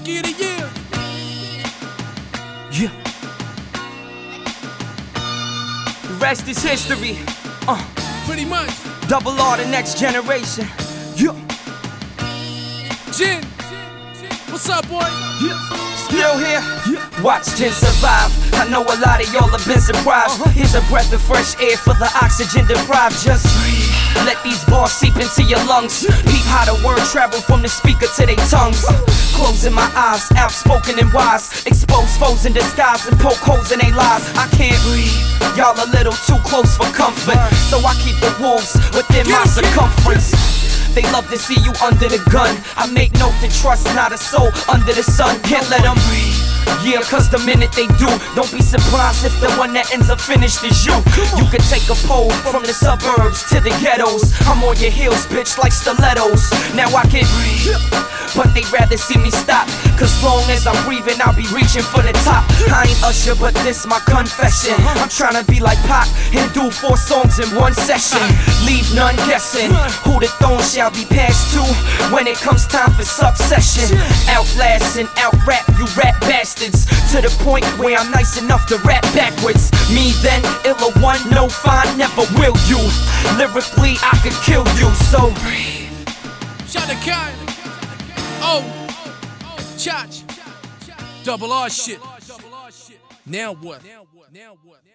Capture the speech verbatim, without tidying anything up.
Rookie of the year. Yeah. The rest is history. Uh. Pretty much. Double R, the next generation. Yeah. Jin. What's up, boy? Yeah. Still here? Yeah. Watch Jin survive. I know a lot of y'all have been surprised. Uh-huh. Here's a breath of fresh air for the oxygen deprived. Just breathe. Let these bars seep into your lungs. Peep how the word travel from the speaker to their tongues. Closing my eyes, outspoken and wise. Expose foes in disguise and poke holes in their lives. I can't breathe. Y'all a little too close for comfort, so I keep the wolves within my circumference. They love to see you under the gun. I make note to trust not a soul under the sun. Can't let them breathe. Yeah, cause the minute they do, don't be surprised if the one that ends up finished is you. You can take a pole from the suburbs to the ghettos. I'm on your heels, bitch, like stilettos. Now I can breathe, but they'd rather see me stop. Cause long as I'm breathing, I'll be reaching for the top. I ain't Usher, but this my confession. I'm tryna be like Pac and do four songs in one session. Leave none guessing who the throne shall be passed to when it comes time for succession. Outlast and out-rap you rap bastards, to the point where I'm nice enough to rap backwards. Me then, illa one, no fine, never will you. Lyrically, I could kill you, so breathe. Shout to Kai. Oh, Chach. Double R shit. Now what?